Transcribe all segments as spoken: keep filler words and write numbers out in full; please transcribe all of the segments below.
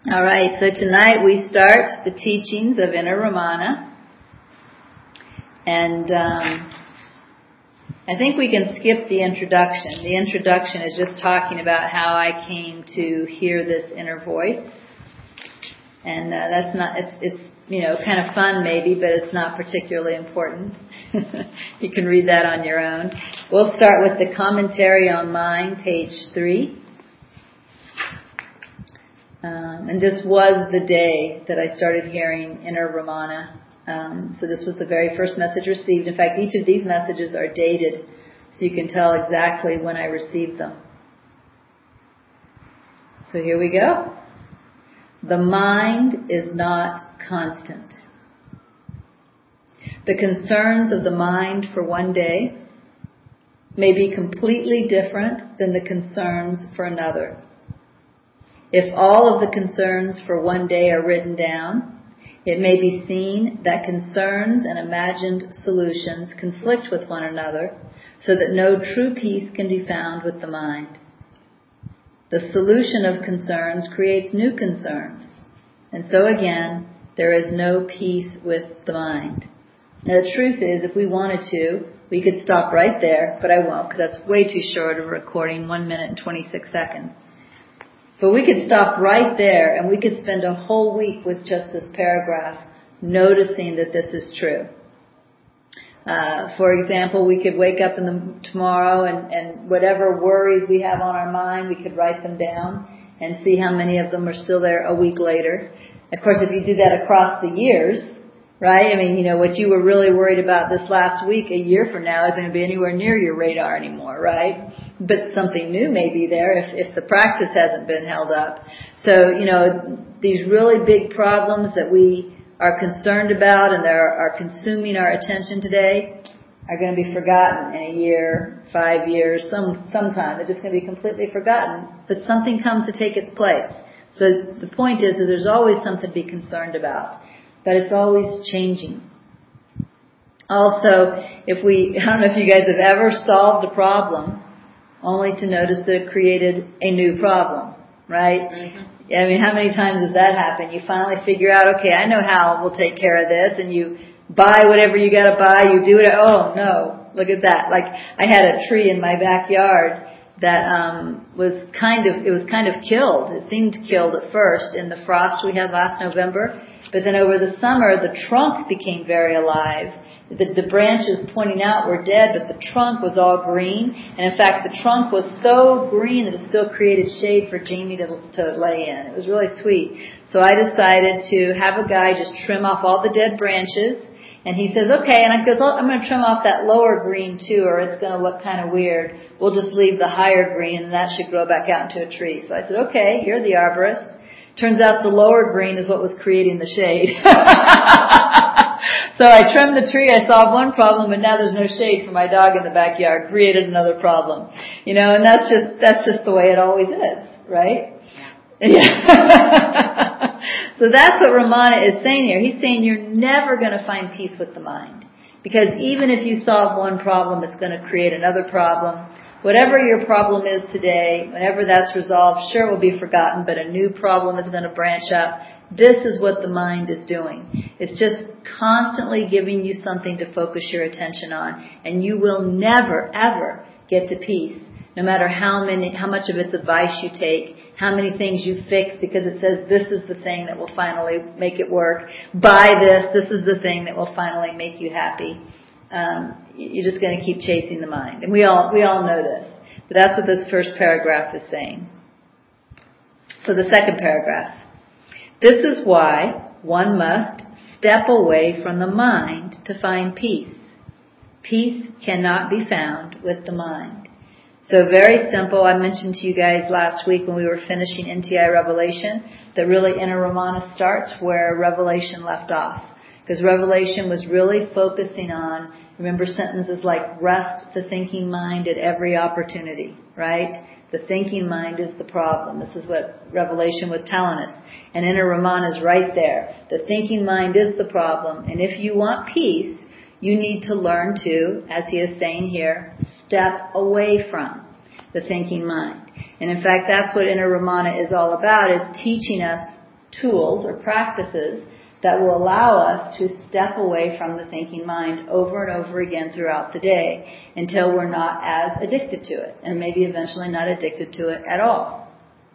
All right, so tonight we start the teachings of Inner Ramana. And um, I think we can skip the introduction. The introduction is just talking about how I came to hear this inner voice. And uh, that's not, it's, it's, you know, kind of fun maybe, but it's not particularly important. You can read that on your own. We'll start with the commentary on Mind, page three. Um, and this was the day that I started hearing Inner Ramana. Um, so this was the very first message received. In fact, each of these messages are dated, so you can tell exactly when I received them. So here we go. The mind is not constant. The concerns of the mind for one day may be completely different than the concerns for another. If all of the concerns for one day are written down, it may be seen that concerns and imagined solutions conflict with one another so that no true peace can be found with the mind. The solution of concerns creates new concerns, and so again, there is no peace with the mind. Now the truth is, if we wanted to, we could stop right there, but I won't because that's way too short of a recording, one minute and twenty-six seconds. But we could stop right there and we could spend a whole week with just this paragraph noticing that this is true. Uh, for example, we could wake up in the tomorrow and, and whatever worries we have on our mind, we could write them down and see how many of them are still there a week later. Of course, if you do that across the years, right? I mean, you know, what you were really worried about this last week, a year from now, isn't going to be anywhere near your radar anymore, right? But something new may be there if, if the practice hasn't been held up. So, you know, these really big problems that we are concerned about and that are, are consuming our attention today are going to be forgotten in a year, five years, some sometime. They're just going to be completely forgotten. But something comes to take its place. So the point is that there's always something to be concerned about. But it's always changing. Also, if we, I don't know if you guys have ever solved a problem only to notice that it created a new problem, right? Mm-hmm. I mean, how many times does that happen? You finally figure out, okay, I know how we'll take care of this, and you buy whatever you gotta buy, you do it, oh no, look at that. Like, I had a tree in my backyard that um was kind of, it was kind of killed. It seemed killed at first in the frost we had last November. But then over the summer, the trunk became very alive. The, the branches pointing out were dead, but the trunk was all green. And in fact, the trunk was so green that it still created shade for Jamie to, to lay in. It was really sweet. So I decided to have a guy just trim off all the dead branches. And he says, okay, and I goes, oh, I'm going to trim off that lower green too, or it's going to look kind of weird. We'll just leave the higher green, and that should grow back out into a tree. So I said, okay, you're the arborist. Turns out the lower green is what was creating the shade. So I trimmed the tree, I solved one problem, but now there's no shade for my dog in the backyard. Created another problem. You know, and that's just, that's just the way it always is, right? Yeah. So that's what Ramana is saying here. He's saying you're never going to find peace with the mind. Because even if you solve one problem, it's going to create another problem. Whatever your problem is today, whenever that's resolved, sure it will be forgotten, but a new problem is going to branch up. This is what the mind is doing. It's just constantly giving you something to focus your attention on, and you will never, ever get to peace, no matter how many, how much of its advice you take, how many things you fix because it says this is the thing that will finally make it work. Buy this, this is the thing that will finally make you happy. Um, you're just going to keep chasing the mind. And we all, we all know this. But that's what this first paragraph is saying. So the second paragraph. This is why one must step away from the mind to find peace. Peace cannot be found with the mind. So very simple. I mentioned to you guys last week when we were finishing N T I Revelation that really Inner Ramana starts where Revelation left off. Because Revelation was really focusing on, remember sentences like rest the thinking mind at every opportunity, right? The thinking mind is the problem. This is what Revelation was telling us. And Inner Ramana is right there. The thinking mind is the problem. And if you want peace, you need to learn to, as he is saying here, step away from the thinking mind. And in fact, that's what Inner Ramana is all about, is teaching us tools or practices that will allow us to step away from the thinking mind over and over again throughout the day until we're not as addicted to it, and maybe eventually not addicted to it at all.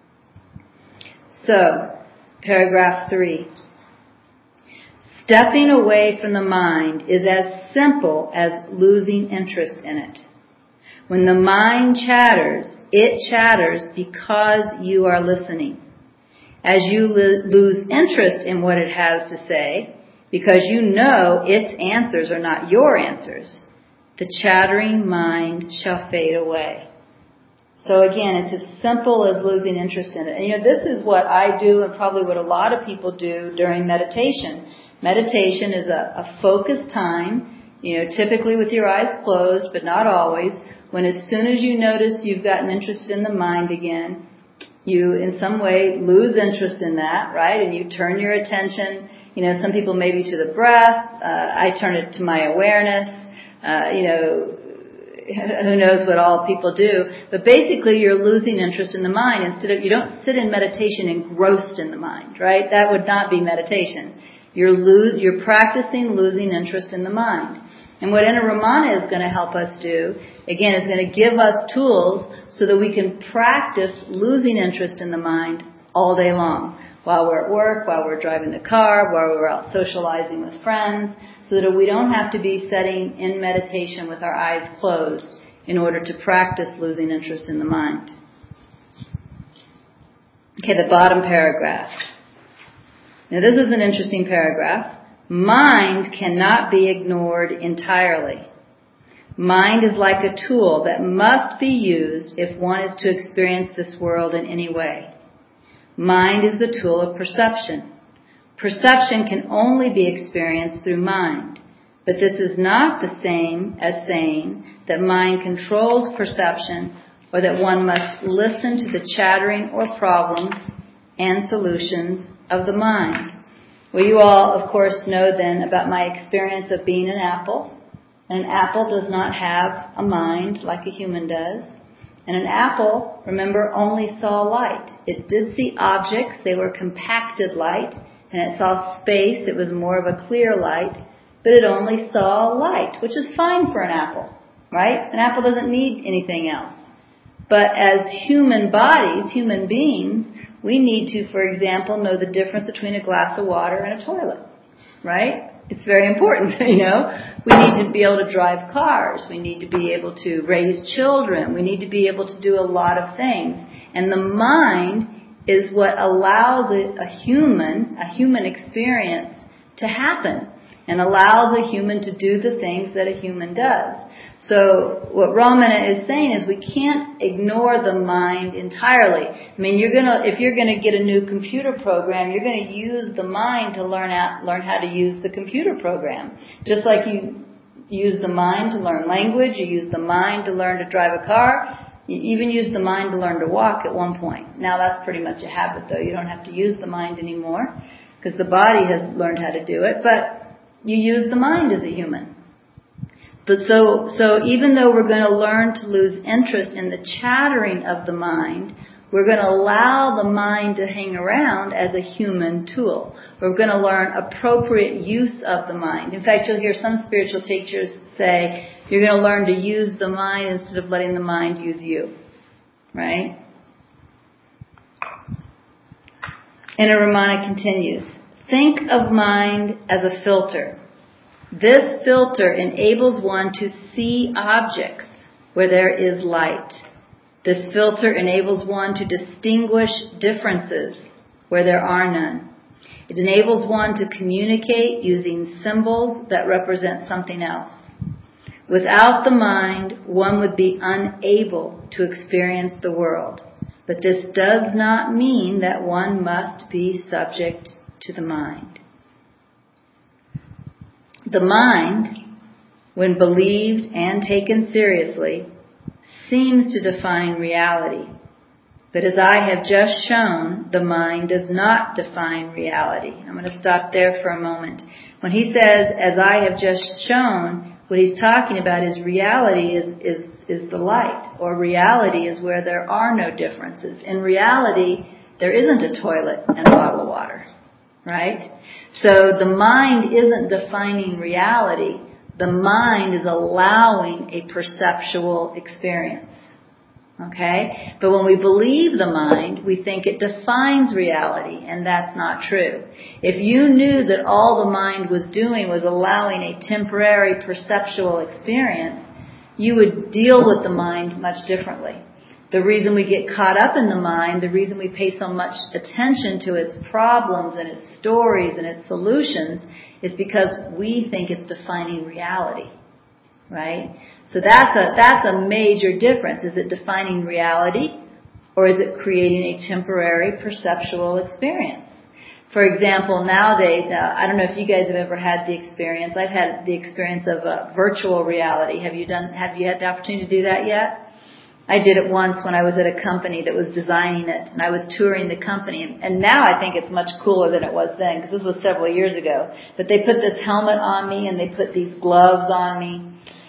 So, paragraph three. Stepping away from the mind is as simple as losing interest in it. When the mind chatters, it chatters because you are listening. As you lo- lose interest in what it has to say, because you know its answers are not your answers, the chattering mind shall fade away. So again, it's as simple as losing interest in it. And you know, this is what I do and probably what a lot of people do during meditation. Meditation is a, a focused time, you know, typically with your eyes closed, but not always, when as soon as you notice you've gotten interested in the mind again, you in some way lose interest in that, right? And you turn your attention, you know, some people maybe to the breath. Uh, I turn it to my awareness. Uh, you know, who knows what all people do. But basically you're losing interest in the mind. Instead of, you don't sit in meditation engrossed in the mind, right? That would not be meditation. You're lo- you're practicing losing interest in the mind. And what Inner Ramana is going to help us do, again, is going to give us tools so that we can practice losing interest in the mind all day long. While we're at work, while we're driving the car, while we're out socializing with friends, so that we don't have to be sitting in meditation with our eyes closed in order to practice losing interest in the mind. Okay, the bottom paragraph. Now this is an interesting paragraph. Mind cannot be ignored entirely. Mind is like a tool that must be used if one is to experience this world in any way. Mind is the tool of perception. Perception can only be experienced through mind, but this is not the same as saying that mind controls perception or that one must listen to the chattering or problems and solutions of the mind. Well, you all, of course, know then about my experience of being an apple. And an apple does not have a mind like a human does. And an apple, remember, only saw light. It did see objects. They were compacted light. And it saw space. It was more of a clear light. But it only saw light, which is fine for an apple, right? An apple doesn't need anything else. But as human bodies, human beings, we need to, for example, know the difference between a glass of water and a toilet, right? It's very important, you know. We need to be able to drive cars. We need to be able to raise children. We need to be able to do a lot of things. And the mind is what allows a, a human, a human experience to happen and allows a human to do the things that a human does. So what Ramana is saying is we can't ignore the mind entirely. I mean, you're gonna, if you're gonna get a new computer program, you're gonna use the mind to learn out, learn how to use the computer program. Just like you use the mind to learn language, you use the mind to learn to drive a car, you even use the mind to learn to walk at one point. Now that's pretty much a habit though. You don't have to use the mind anymore because the body has learned how to do it, but you use the mind as a human. But so, so even though we're going to learn to lose interest in the chattering of the mind, we're going to allow the mind to hang around as a human tool. We're going to learn appropriate use of the mind. In fact, you'll hear some spiritual teachers say, you're going to learn to use the mind instead of letting the mind use you. Right? Inner Ramana continues. Think of mind as a filter. This filter enables one to see objects where there is light. This filter enables one to distinguish differences where there are none. It enables one to communicate using symbols that represent something else. Without the mind, one would be unable to experience the world. But this does not mean that one must be subject to the mind. The mind, when believed and taken seriously, seems to define reality. But as I have just shown, the mind does not define reality. I'm going to stop there for a moment. When he says, as I have just shown, what he's talking about is reality is, is, is the light, or reality is where there are no differences. In reality, there isn't a toilet and a bottle of water, right? So the mind isn't defining reality. The mind is allowing a perceptual experience. Okay? But when we believe the mind, we think it defines reality, and that's not true. If you knew that all the mind was doing was allowing a temporary perceptual experience, you would deal with the mind much differently. The reason we get caught up in the mind, the reason we pay so much attention to its problems and its stories and its solutions, is because we think it's defining reality. Right? So that's a, that's a major difference. Is it defining reality, or is it creating a temporary perceptual experience? For example, nowadays, uh, I don't know if you guys have ever had the experience. I've had the experience of uh, virtual reality. Have you done, have you had the opportunity to do that yet? I did it once when I was at a company that was designing it, and I was touring the company. And, and now I think it's much cooler than it was then, because this was several years ago. But they put this helmet on me, and they put these gloves on me.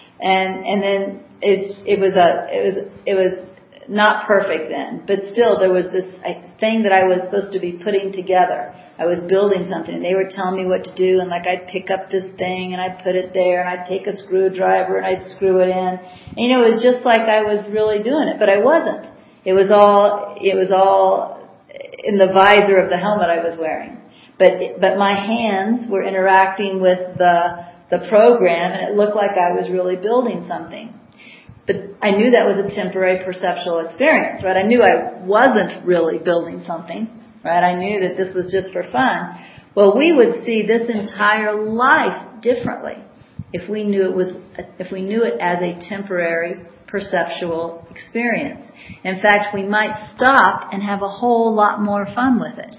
And and then it's it was a it was it was not perfect then, but still there was this thing that I was supposed to be putting together. I was building something, and they were telling me what to do, and like I'd pick up this thing and I'd put it there, and I'd take a screwdriver and I'd screw it in. And, you know, it was just like I was really doing it, but I wasn't. It was all it was all in the visor of the helmet I was wearing, but but my hands were interacting with the the program, and it looked like I was really building something. But I knew that was a temporary perceptual experience, right? I knew I wasn't really building something, right? I knew that this was just for fun. Well, we would see this entire life differently if we knew it was, if we knew it as a temporary perceptual experience. In fact, we might stop and have a whole lot more fun with it,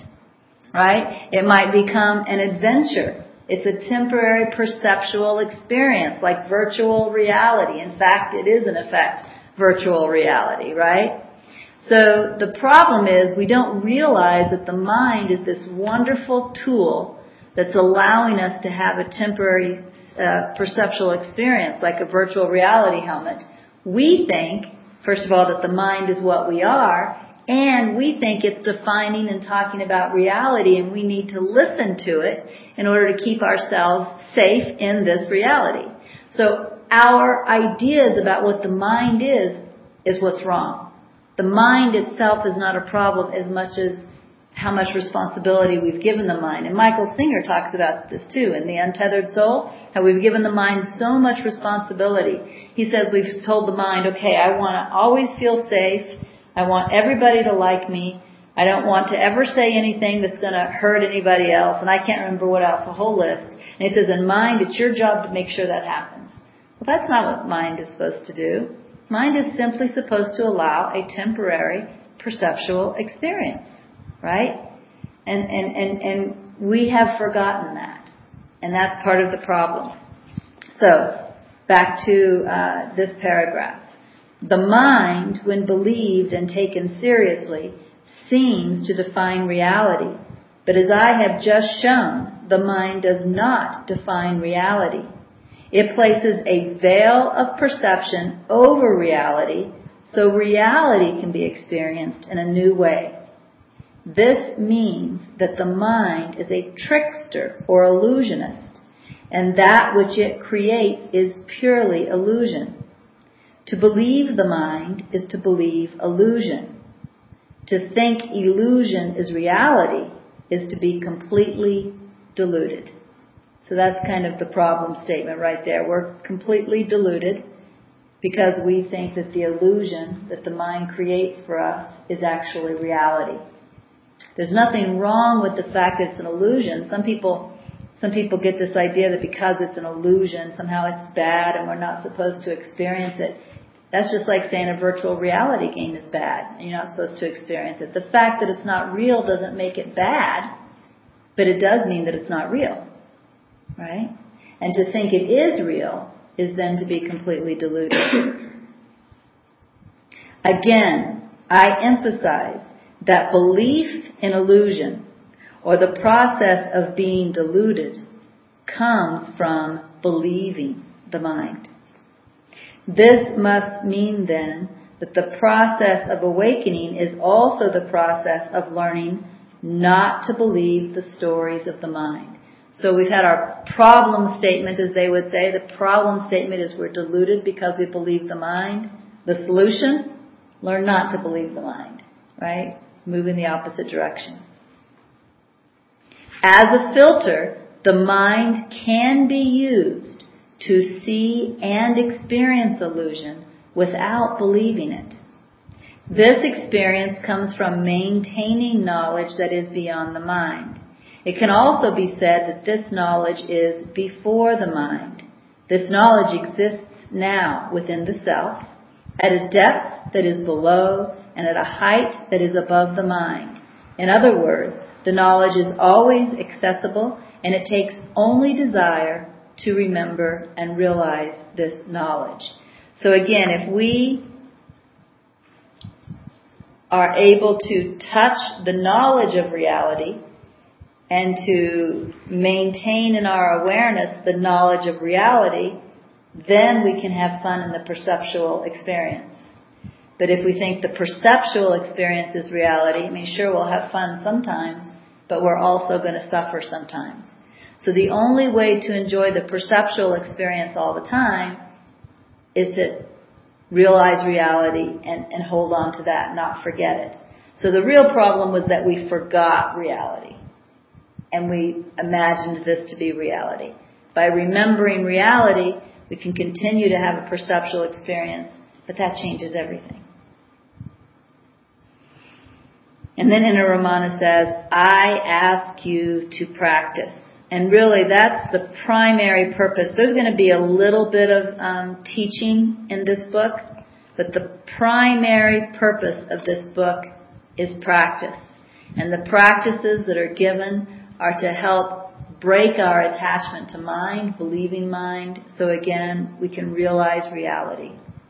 right? It might become an adventure. It's a temporary perceptual experience, like virtual reality. In fact, it is in effect virtual reality, right? So the problem is we don't realize that the mind is this wonderful tool that's allowing us to have a temporary uh, perceptual experience, like a virtual reality helmet. We think, first of all, that the mind is what we are, and we think it's defining and talking about reality, and we need to listen to it in order to keep ourselves safe in this reality. So our ideas about what the mind is, is what's wrong. The mind itself is not a problem as much as how much responsibility we've given the mind. And Michael Singer talks about this too in The Untethered Soul, how we've given the mind so much responsibility. He says we've told the mind, okay, I want to always feel safe. I want everybody to like me. I don't want to ever say anything that's going to hurt anybody else. And I can't remember what else, a whole list. And he says, in mind, it's your job to make sure that happens. Well, that's not what mind is supposed to do. Mind is simply supposed to allow a temporary perceptual experience, right? And, and, and, and we have forgotten that. And that's part of the problem. So, back to uh, this paragraph. The mind, when believed and taken seriously, seems to define reality. But as I have just shown, the mind does not define reality. It places a veil of perception over reality, so reality can be experienced in a new way. This means that the mind is a trickster or illusionist, and that which it creates is purely illusion. To believe the mind is to believe illusion. To think illusion is reality is to be completely deluded. So that's kind of the problem statement right there. We're completely deluded because we think that the illusion that the mind creates for us is actually reality. There's nothing wrong with the fact that it's an illusion. Some people, some people get this idea that because it's an illusion, somehow it's bad and we're not supposed to experience it. That's just like saying a virtual reality game is bad and you're not supposed to experience it. The fact that it's not real doesn't make it bad, but it does mean that it's not real, right? And to think it is real is then to be completely deluded. Again, I emphasize that belief in illusion, or the process of being deluded, comes from believing the mind. This must mean then that But the process of awakening is also the process of learning not to believe the stories of the mind. So we've had our problem statement, as they would say. The problem statement is we're deluded because we believe the mind. The solution? Learn not to believe the mind, right? Move in the opposite direction. As a filter, the mind can be used to see and experience illusion without believing it. This experience comes from maintaining knowledge that is beyond the mind. It can also be said that this knowledge is before the mind. This knowledge exists now within the self, at a depth that is below and at a height that is above the mind. In other words, the knowledge is always accessible, and it takes only desire to remember and realize this knowledge. So again, if we are able to touch the knowledge of reality and to maintain in our awareness the knowledge of reality, then we can have fun in the perceptual experience. But if we think the perceptual experience is reality, I mean, sure, we'll have fun sometimes, but we're also going to suffer sometimes. So the only way to enjoy the perceptual experience all the time is to realize reality and, and hold on to that, not forget it. So the real problem was that we forgot reality, and we imagined this to be reality. By remembering reality, we can continue to have a perceptual experience, but that changes everything. And then Inna Ramana says, I ask you to practice. And really, that's the primary purpose. There's going to be a little bit of um, teaching in this book, but the primary purpose of this book is practice. And the practices that are given are to help break our attachment to mind, believing mind, so again, we can realize reality.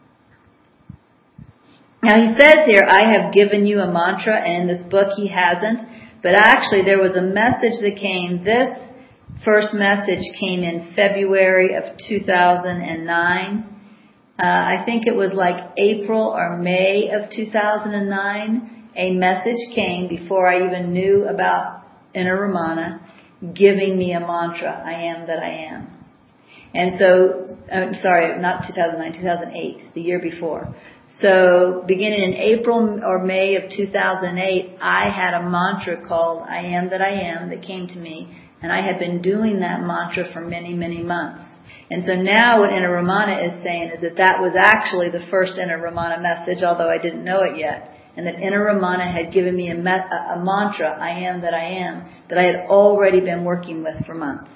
Now he says here, I have given you a mantra, and in this book he hasn't, but actually there was a message that came. This first message came in February of two thousand nine. Uh, I think it was like April or May of two thousand nine. A message came before I even knew about Inna Ramana, giving me a mantra, I am that I am. And so, I'm sorry, not two thousand nine, two thousand eight, the year before. So beginning in April or May of two thousand eight, I had a mantra called I am that I am that came to me, and I had been doing that mantra for many, many months. And so now what Inna Ramana is saying is that that was actually the first Inna Ramana message, although I didn't know it yet. And that Inna Ramana had given me a, me- a mantra, I am that I am, that I had already been working with for months.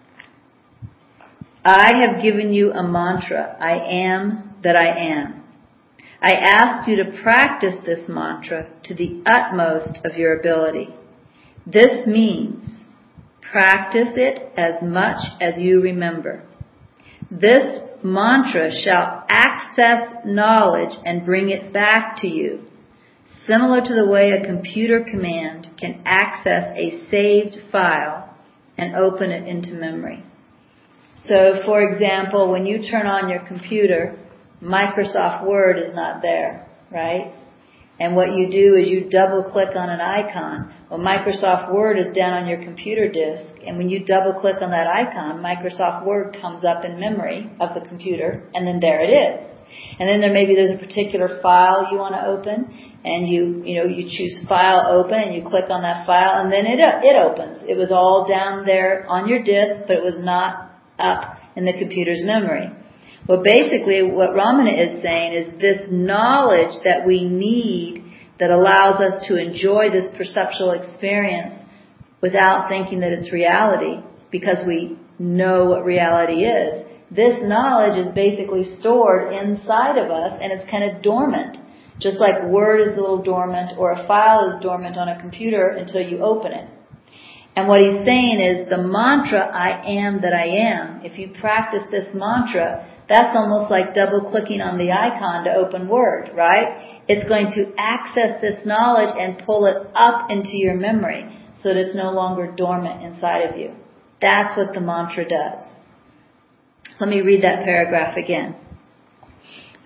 I have given you a mantra, I am that I am. I ask you to practice this mantra to the utmost of your ability. This means practice it as much as you remember. This mantra shall access knowledge and bring it back to you, similar to the way a computer command can access a saved file and open it into memory. So, for example, when you turn on your computer, Microsoft Word is not there, right? And what you do is you double click on an icon. Well, Microsoft Word is down on your computer disk, and when you double click on that icon, Microsoft Word comes up in memory of the computer, and then there it is. And then there maybe there's a particular file you want to open, and you you know you choose File Open, and you click on that file, and then it it opens. It was all down there on your disk, but it was not up in the computer's memory. Well, basically what Ramana is saying is this knowledge that we need that allows us to enjoy this perceptual experience without thinking that it's reality, because we know what reality is. This knowledge is basically stored inside of us, and it's kind of dormant. Just like Word is a little dormant, or a file is dormant on a computer until you open it. And what he's saying is the mantra, I am that I am, if you practice this mantra, that's almost like double-clicking on the icon to open Word, right? It's going to access this knowledge and pull it up into your memory so that it's no longer dormant inside of you. That's what the mantra does. Let me read that paragraph again.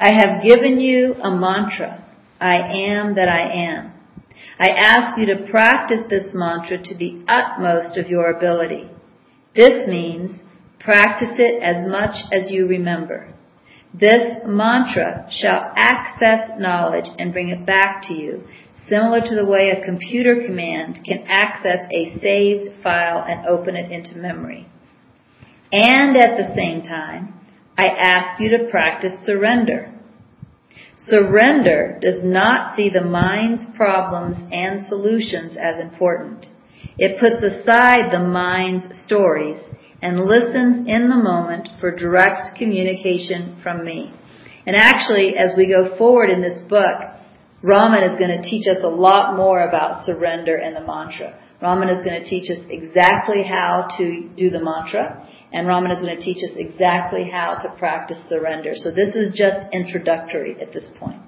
I have given you a mantra. I am that I am. I ask you to practice this mantra to the utmost of your ability. This means practice it as much as you remember. This mantra shall access knowledge and bring it back to you, similar to the way a computer command can access a saved file and open it into memory. And at the same time, I ask you to practice surrender. Surrender does not see the mind's problems and solutions as important. It puts aside the mind's stories and listens in the moment for direct communication from me. And actually, as we go forward in this book, Raman is going to teach us a lot more about surrender and the mantra. Raman is going to teach us exactly how to do the mantra, and Raman is going to teach us exactly how to practice surrender. So this is just introductory at this point.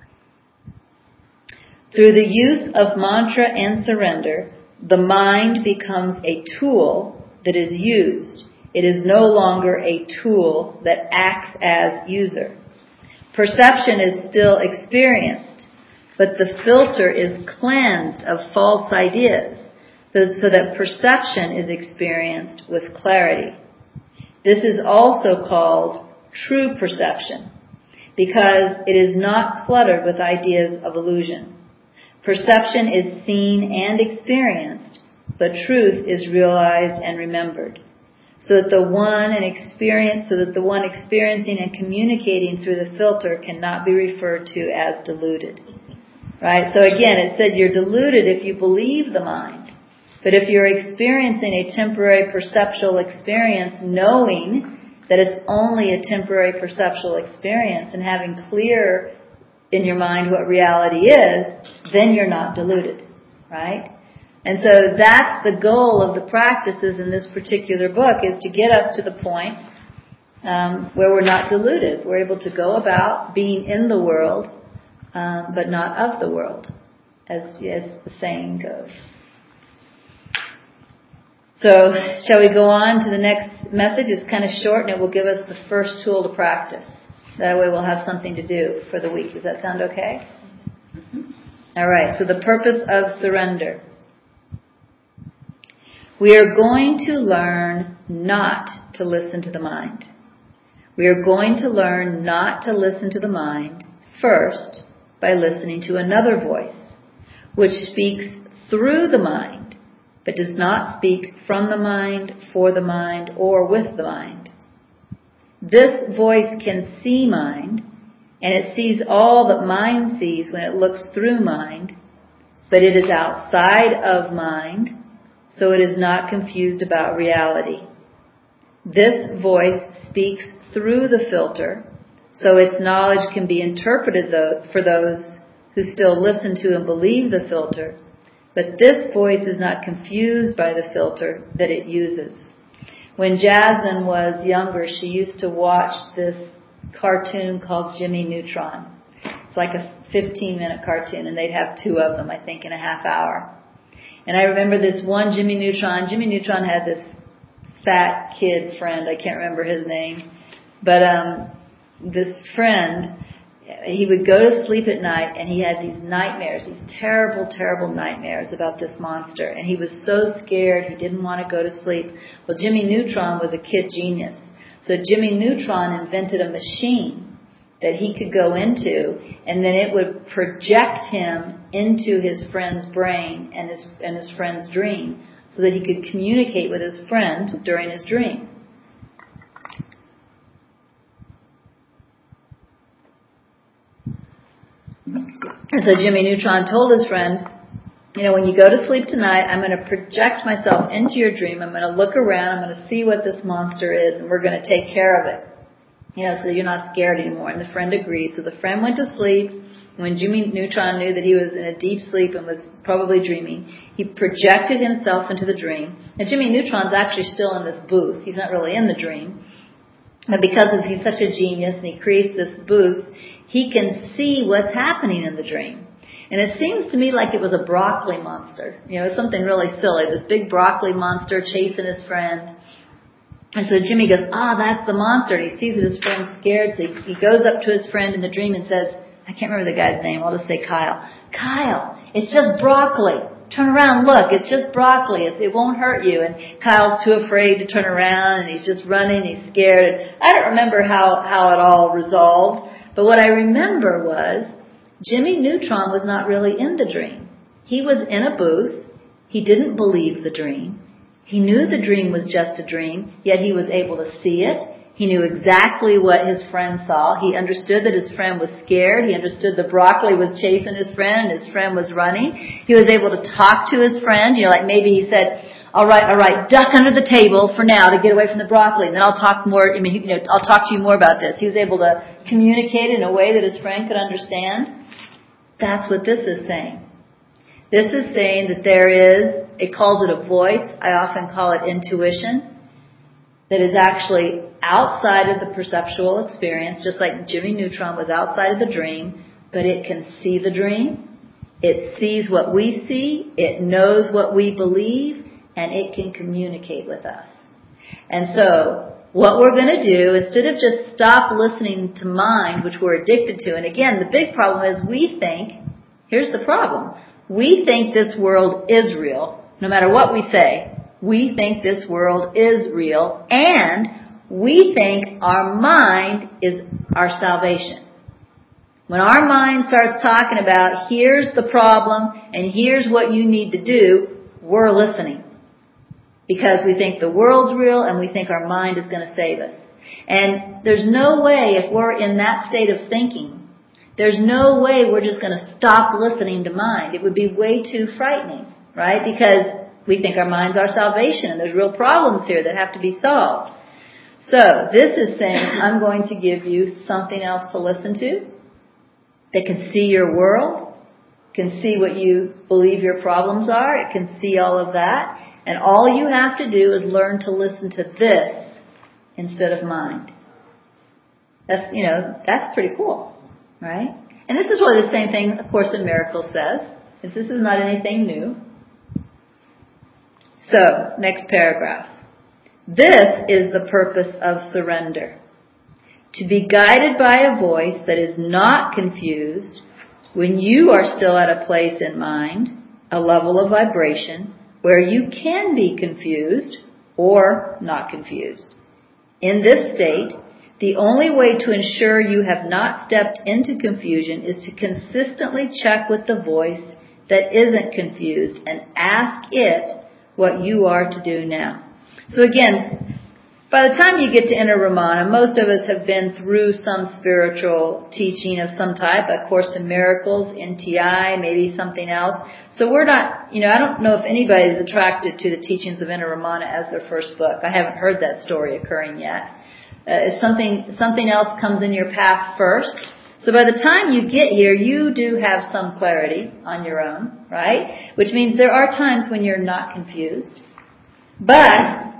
Through the use of mantra and surrender, the mind becomes a tool that is used. It is no longer a tool that acts as user. Perception is still experienced, but the filter is cleansed of false ideas so that perception is experienced with clarity. This is also called true perception because it is not cluttered with ideas of illusion. Perception is seen and experienced, but truth is realized and remembered. So that the one and experience, so that the one experiencing and communicating through the filter cannot be referred to as deluded. Right? So again, it said you're deluded if you believe the mind. But if you're experiencing a temporary perceptual experience, knowing that it's only a temporary perceptual experience and having clear in your mind what reality is, then you're not deluded. Right? And so that's the goal of the practices in this particular book, is to get us to the point um, where we're not deluded. We're able to go about being in the world, um, but not of the world, as, as the saying goes. So shall we go on to the next message? It's kind of short, and it will give us the first tool to practice. That way we'll have something to do for the week. Does that sound okay? Mm-hmm. All right, so the purpose of surrender. We are going to learn not to listen to the mind. We are going to learn not to listen to the mind first by listening to another voice, which speaks through the mind, but does not speak from the mind, for the mind, or with the mind. This voice can see mind, and it sees all that mind sees when it looks through mind, but it is outside of mind, so it is not confused about reality. This voice speaks through the filter, so its knowledge can be interpreted for those who still listen to and believe the filter, but this voice is not confused by the filter that it uses. When Jasmine was younger, she used to watch this cartoon called Jimmy Neutron. It's like a fifteen-minute cartoon, and they'd have two of them, I think, in a half hour. And I remember this one Jimmy Neutron. Jimmy Neutron had this fat kid friend. I can't remember his name. But um this friend, he would go to sleep at night, and he had these nightmares, these terrible, terrible nightmares about this monster. And he was so scared, he didn't want to go to sleep. Well, Jimmy Neutron was a kid genius. So Jimmy Neutron invented a machine that he could go into, and then it would project him into his friend's brain and his and his friend's dream, so that he could communicate with his friend during his dream. And so Jimmy Neutron told his friend, you know, when you go to sleep tonight, I'm going to project myself into your dream. I'm going to look around. I'm going to see what this monster is, and we're going to take care of it. You know, so you're not scared anymore. And the friend agreed. So the friend went to sleep. When Jimmy Neutron knew that he was in a deep sleep and was probably dreaming, he projected himself into the dream. Now, Jimmy Neutron's actually still in this booth. He's not really in the dream. But because of, he's such a genius and he creates this booth, he can see what's happening in the dream. And it seems to me like it was a broccoli monster. You know, it's something really silly. This big broccoli monster chasing his friend. And so Jimmy goes, ah, oh, that's the monster. And he sees that his friend's scared, so he, he goes up to his friend in the dream and says, I can't remember the guy's name, I'll just say Kyle. Kyle, it's just broccoli. Turn around, look, it's just broccoli. It, it won't hurt you. And Kyle's too afraid to turn around, and he's just running, he's scared. And I don't remember how, how it all resolved, but what I remember was Jimmy Neutron was not really in the dream. He was in a booth. He didn't believe the dream. He knew the dream was just a dream, yet he was able to see it. He knew exactly what his friend saw. He understood that his friend was scared. He understood the broccoli was chasing his friend and his friend was running. He was able to talk to his friend. You know, like maybe he said, all right, all right, duck under the table for now to get away from the broccoli, and then I'll talk more, I mean, you know, I'll talk to you more about this. He was able to communicate in a way that his friend could understand. That's what this is saying. This is saying that there is, it calls it a voice. I often call it intuition, that is actually outside of the perceptual experience, just like Jimmy Neutron was outside of the dream, but it can see the dream. It sees what we see. It knows what we believe, and it can communicate with us. And so what we're going to do, instead of just stop listening to mind, which we're addicted to, and again, the big problem is we think, here's the problem, we think this world is real, no matter what we say. We think this world is real, and we think our mind is our salvation. When our mind starts talking about, here's the problem, and here's what you need to do, we're listening. Because we think the world's real, and we think our mind is going to save us. And there's no way, if we're in that state of thinking, there's no way we're just going to stop listening to mind. It would be way too frightening, right? Because we think our mind's our salvation, and there's real problems here that have to be solved. So, this is saying, I'm going to give you something else to listen to that can see your world, can see what you believe your problems are, it can see all of that, and all you have to do is learn to listen to this instead of mind. That's, you know, that's pretty cool, right? And this is what the same thing, of course, in Miracles says. This is not anything new. So, next paragraph. This is the purpose of surrender. To be guided by a voice that is not confused when you are still at a place in mind, a level of vibration, where you can be confused or not confused. In this state, the only way to ensure you have not stepped into confusion is to consistently check with the voice that isn't confused and ask it what you are to do now. So again, by the time you get to Inner Ramana, most of us have been through some spiritual teaching of some type, A Course in Miracles, N T I, maybe something else. So we're not, you know, I don't know if anybody's attracted to the teachings of Inner Ramana as their first book. I haven't heard that story occurring yet. Uh, if something, something else comes in your path first, so by the time you get here, you do have some clarity on your own, right? Which means there are times when you're not confused. But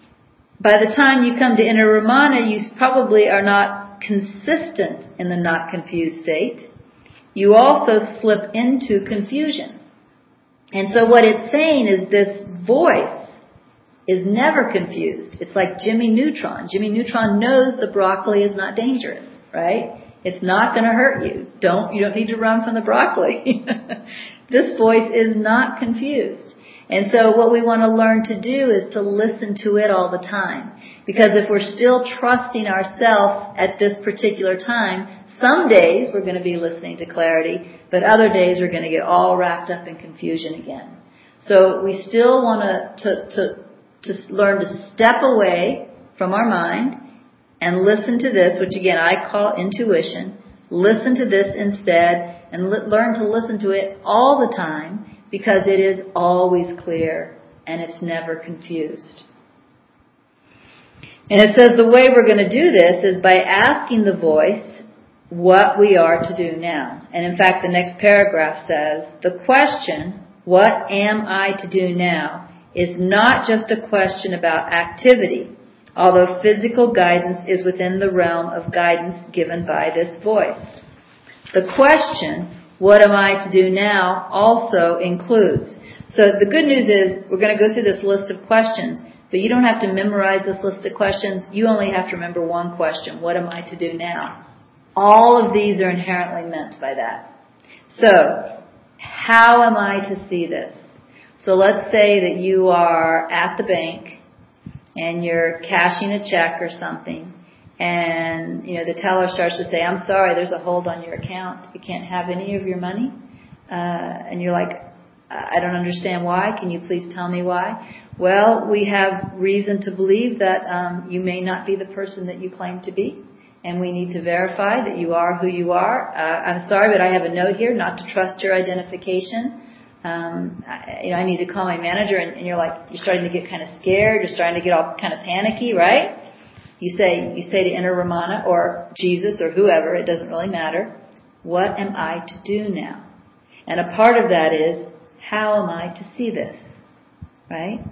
by the time you come to Inner Ramana, you probably are not consistent in the not confused state. You also slip into confusion. And so what it's saying is this voice is never confused. It's like Jimmy Neutron. Jimmy Neutron knows the broccoli is not dangerous, right? It's not going to hurt you. Don't, you don't need to run from the broccoli. This voice is not confused. And so what we want to learn to do is to listen to it all the time. Because if we're still trusting ourselves at this particular time, some days we're going to be listening to clarity, but other days we're going to get all wrapped up in confusion again. So we still want to, to, to, to learn to step away from our mind and listen to this, which again I call intuition. Listen to this instead and li- learn to listen to it all the time because it is always clear and it's never confused. And it says the way we're going to do this is by asking the voice what we are to do now. And in fact, the next paragraph says, the question, what am I to do now, is not just a question about activity, although physical guidance is within the realm of guidance given by this voice. The question, what am I to do now, also includes. So the good news is we're going to go through this list of questions. But you don't have to memorize this list of questions. You only have to remember one question. What am I to do now? All of these are inherently meant by that. So, how am I to see this? So let's say that you are at the bank and you're cashing a check or something, and you know the teller starts to say, I'm sorry, there's a hold on your account. You can't have any of your money. Uh, and you're like, I don't understand why. Can you please tell me why? Well, we have reason to believe that um, you may not be the person that you claim to be, and we need to verify that you are who you are. Uh, I'm sorry, but I have a note here not to trust your identification. Um, I, you know, I need to call my manager, and, and you're like, you're starting to get kind of scared. You're starting to get all kind of panicky, right? You say, you say to Inner Ramana or Jesus or whoever, it doesn't really matter. What am I to do now? And a part of that is, how am I to see this? Right?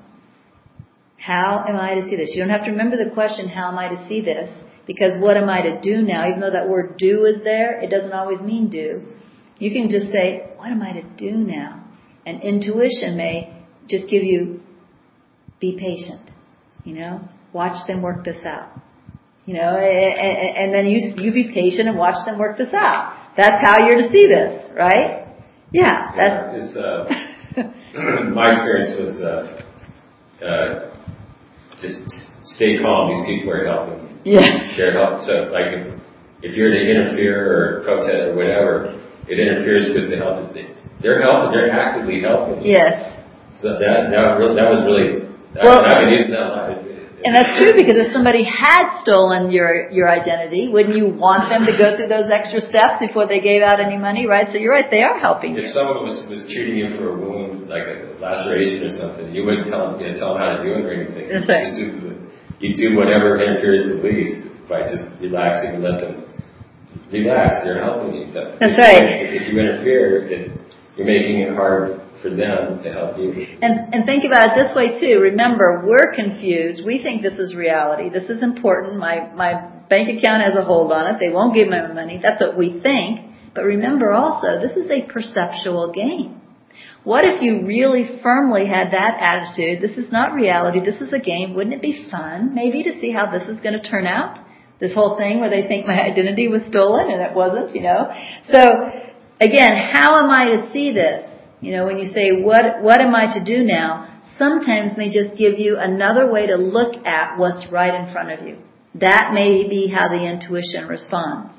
How am I to see this? You don't have to remember the question, how am I to see this? Because what am I to do now? Even though that word do is there, it doesn't always mean do. You can just say, what am I to do now? And intuition may just give you, be patient, you know, watch them work this out, you know, and, and then you you be patient and watch them work this out. That's how you're to see this, right? Yeah. That's, yeah it's, uh, my experience was uh, uh, just stay calm. These people are helping. Yeah. They're helping. So, like, if, if you're to interfere or protest or whatever, it interferes with the health of the. They're helping. They're actively helping. Yes. So that that, that was really. Well, I've been using that a lot. And that's true, because if somebody had stolen your your identity, wouldn't you want them to go through those extra steps before they gave out any money, right? So you're right, they are helping you. If someone was was treating you for a wound, like a laceration or something, you wouldn't tell them, you know, tell them how to do it or anything. That's right. Just do, you do whatever interferes the least by just relaxing and let them relax. They're helping you. That's if, right. If, if you interfere, it, you're making it hard for them to help you. And and think about it this way too. Remember, we're confused. We think this is reality. This is important. My my bank account has a hold on it. They won't give me my money. That's what we think. But remember also, this is a perceptual game. What if you really firmly had that attitude? This is not reality. This is a game. Wouldn't it be fun, maybe, to see how this is going to turn out? This whole thing where they think my identity was stolen and it wasn't, you know. So, again, how am I to see this? You know, when you say, what what am I to do now? Sometimes may just give you another way to look at what's right in front of you. That may be how the intuition responds.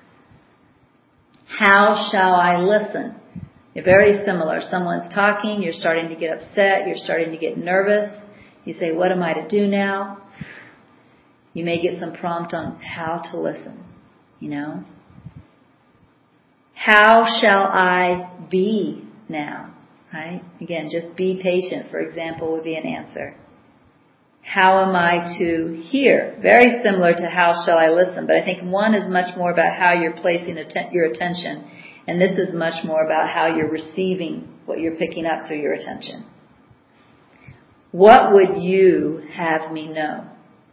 How shall I listen? You're very similar. Someone's talking, you're starting to get upset, you're starting to get nervous. You say, what am I to do now? You may get some prompt on how to listen, you know. How shall I be now, right? Again, just be patient, for example, would be an answer. How am I to hear? Very similar to how shall I listen, but I think one is much more about how you're placing atten- your attention, and this is much more about how you're receiving what you're picking up through your attention. What would you have me know?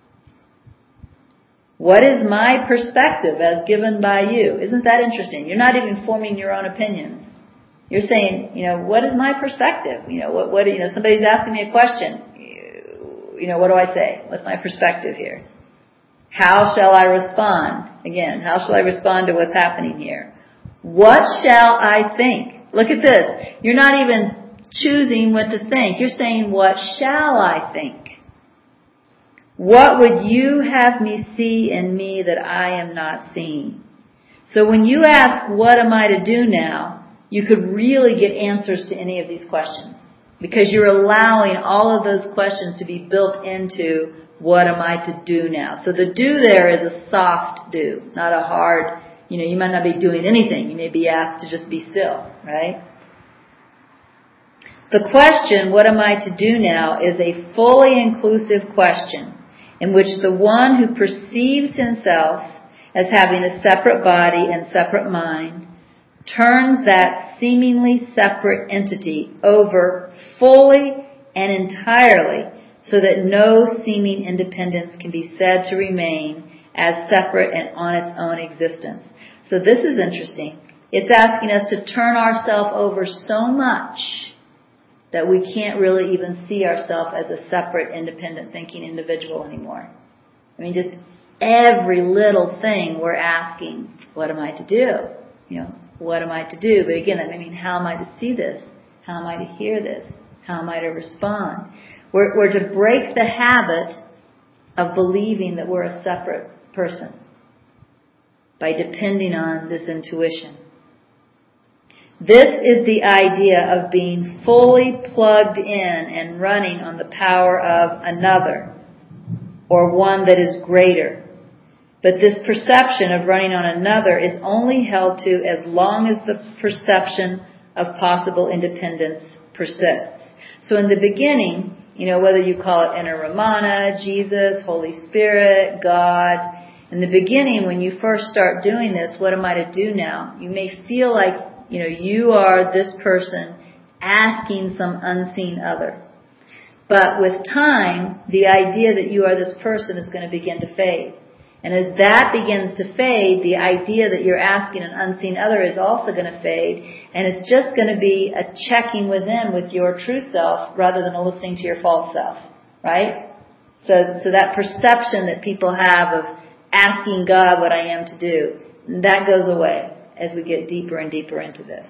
What is my perspective as given by you? Isn't that interesting? You're not even forming your own opinions. You're saying, you know, what is my perspective? You know, what, what, you know, somebody's asking me a question. You, you know, what do I say? What's my perspective here? How shall I respond? Again, how shall I respond to what's happening here? What shall I think? Look at this. You're not even choosing what to think. You're saying, what shall I think? What would you have me see in me that I am not seeing? So when you ask, what am I to do now? You could really get answers to any of these questions, because you're allowing all of those questions to be built into what am I to do now. So the do there is a soft do, not a hard, you know, you might not be doing anything. You may be asked to just be still, right? The question, what am I to do now, is a fully inclusive question in which the one who perceives himself as having a separate body and separate mind turns that seemingly separate entity over fully and entirely, so that no seeming independence can be said to remain as separate and on its own existence. So this is interesting. It's asking us to turn ourselves over so much that we can't really even see ourselves as a separate, independent thinking individual anymore. I mean, just every little thing we're asking, what am I to do? You know, what am I to do? But again, I mean, how am I to see this? How am I to hear this? How am I to respond? We're, we're to break the habit of believing that we're a separate person by depending on this intuition. This is the idea of being fully plugged in and running on the power of another, or one that is greater. But this perception of running on another is only held to as long as the perception of possible independence persists. So in the beginning, you know, whether you call it Inner Ramana, Jesus, Holy Spirit, God, in the beginning, when you first start doing this, what am I to do now? You may feel like, you know, you are this person asking some unseen other. But with time, the idea that you are this person is going to begin to fade. And as that begins to fade, the idea that you're asking an unseen other is also going to fade. And it's just going to be a checking within with your true self rather than a listening to your false self. Right? So, so that perception that people have of asking God what I am to do, that goes away as we get deeper and deeper into this.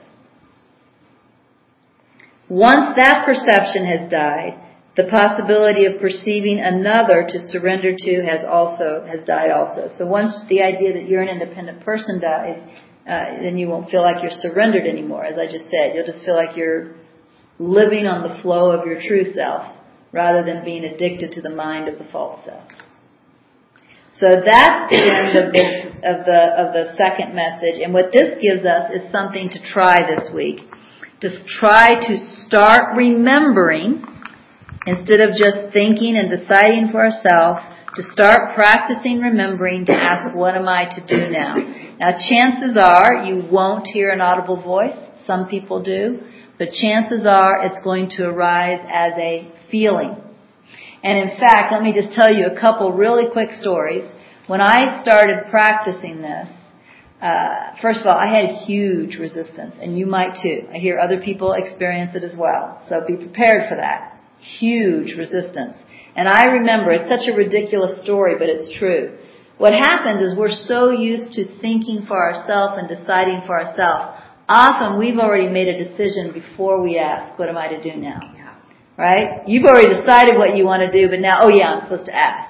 Once that perception has died, the possibility of perceiving another to surrender to has also has died also. So once the idea that you're an independent person dies, uh, then you won't feel like you're surrendered anymore. As I just said, you'll just feel like you're living on the flow of your true self rather than being addicted to the mind of the false self. So that's the end of the, of the of the second message. And what this gives us is something to try this week. Just try to start remembering, instead of just thinking and deciding for ourselves, to start practicing remembering to ask, what am I to do now? Now, chances are you won't hear an audible voice. Some people do. But chances are it's going to arise as a feeling. And in fact, let me just tell you a couple really quick stories. When I started practicing this, uh, first of all, I had huge resistance, and you might too. I hear other people experience it as well. So be prepared for that. Huge resistance. And I remember, it's such a ridiculous story, but it's true. What happens is we're so used to thinking for ourselves and deciding for ourselves. Often we've already made a decision before we ask, what am I to do now? Right? You've already decided what you want to do, but now, oh yeah, I'm supposed to ask.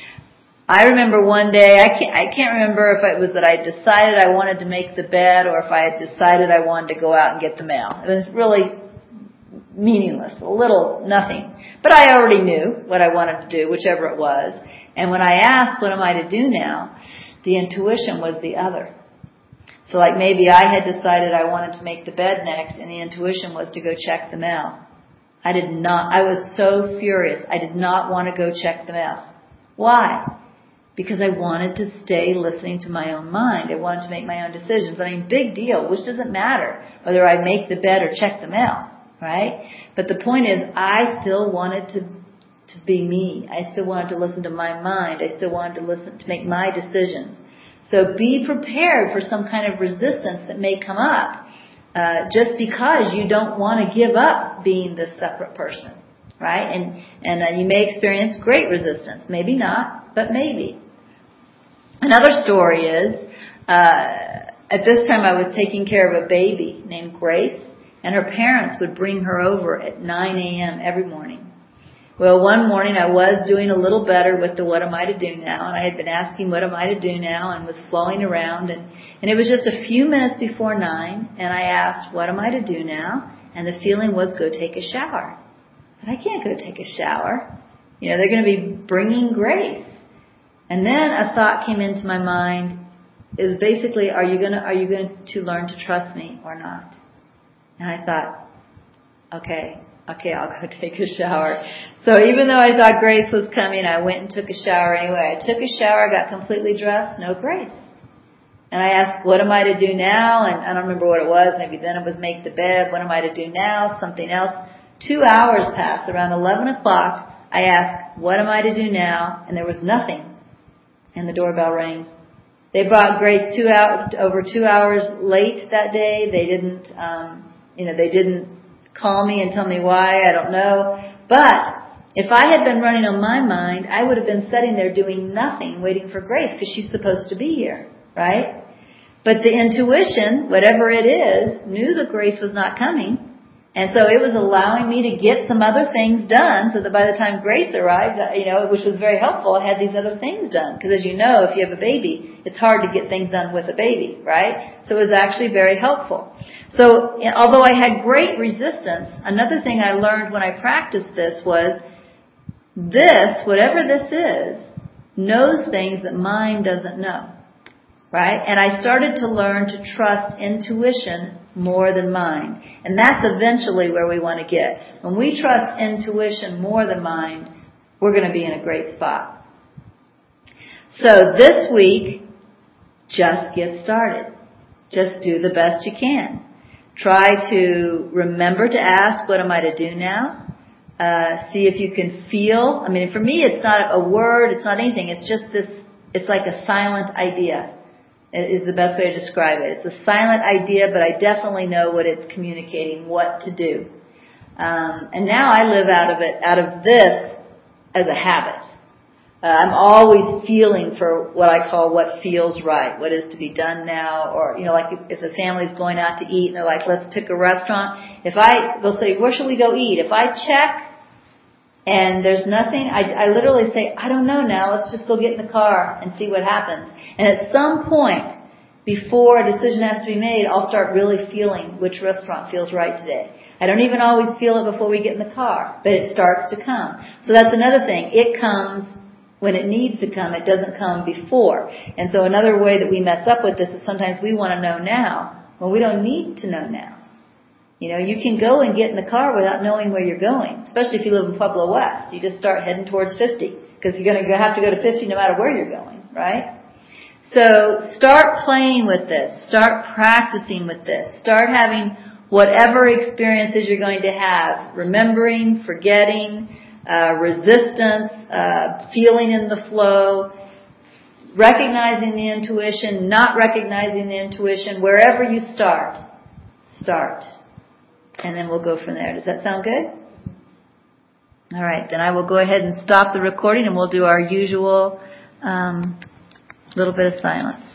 I remember one day, I can't, I can't remember if it was that I decided I wanted to make the bed or if I had decided I wanted to go out and get the mail. It was really meaningless, a little nothing. But I already knew what I wanted to do, whichever it was. And when I asked, what am I to do now, the intuition was the other. So like maybe I had decided I wanted to make the bed next, and the intuition was to go check the mail. I did not, I was so furious. I did not want to go check the mail. Why? Because I wanted to stay listening to my own mind. I wanted to make my own decisions. I mean, big deal, which doesn't matter whether I make the bed or check the mail, right? But the point is, I still wanted to to be me. I still wanted to listen to my mind. I still wanted to listen to make my decisions. So be prepared for some kind of resistance that may come up. Uh, just because you don't want to give up being this separate person, right? And and uh, you may experience great resistance. Maybe not, but maybe. Another story is, uh, at this time I was taking care of a baby named Grace, and her parents would bring her over at nine a.m. every morning. Well, one morning I was doing a little better with the what am I to do now, and I had been asking what am I to do now and was flowing around, and, and it was just a few minutes before nine, and I asked, what am I to do now? And the feeling was, go take a shower. But I can't go take a shower. You know, they're going to be bringing Grace. And then a thought came into my mind, is basically, are you going to, are you going to learn to trust me or not? And I thought, okay, okay, I'll go take a shower. So even though I thought Grace was coming, I went and took a shower anyway. I took a shower, got completely dressed, no Grace. And I asked, what am I to do now? And I don't remember what it was. Maybe then it was make the bed. What am I to do now? Something else. Two hours passed. Around eleven o'clock, I asked, what am I to do now? And there was nothing. And the doorbell rang. They brought Grace two out over two hours late that day. They didn't, um, you know, they didn't call me and tell me why, I don't know. But if I had been running on my mind, I would have been sitting there doing nothing, waiting for Grace, because she's supposed to be here, right? But the intuition, whatever it is, knew that Grace was not coming. And so it was allowing me to get some other things done so that by the time Grace arrived, you know, which was very helpful, I had these other things done. Because as you know, if you have a baby, it's hard to get things done with a baby, right? So it was actually very helpful. So although I had great resistance, another thing I learned when I practiced this was this, whatever this is, knows things that mind doesn't know, right? And I started to learn to trust intuition more than mind. And that's eventually where we want to get. When we trust intuition more than mind, we're going to be in a great spot. So this week, just get started. Just do the best you can. Try to remember to ask, what am I to do now? Uh, see if you can feel. I mean, for me, it's not a word, it's not anything. It's just this, it's like a silent idea. Is the best way to describe it. It's a silent idea, but I definitely know what it's communicating, what to do. Um, and now I live out of it, out of this as a habit. Uh, I'm always feeling for what I call what feels right, what is to be done now, or, you know, like if, if the family's going out to eat and they're like, let's pick a restaurant. If I, they'll say, where should we go eat? If I check and there's nothing, I, I literally say, I don't know now, let's just go get in the car and see what happens. And at some point, before a decision has to be made, I'll start really feeling which restaurant feels right today. I don't even always feel it before we get in the car, but it starts to come. So that's another thing. It comes when it needs to come. It doesn't come before. And so another way that we mess up with this is sometimes we want to know now. Well, we don't need to know now. You know, you can go and get in the car without knowing where you're going, especially if you live in Pueblo West. You just start heading towards fifty because you're going to have to go to fifty no matter where you're going, right? So start playing with this. Start practicing with this. Start having whatever experiences you're going to have, remembering, forgetting, uh, resistance, uh, feeling in the flow, recognizing the intuition, not recognizing the intuition. Wherever you start, start. And then we'll go from there. Does that sound good? All right. Then I will go ahead and stop the recording and we'll do our usual um, little bit of silence.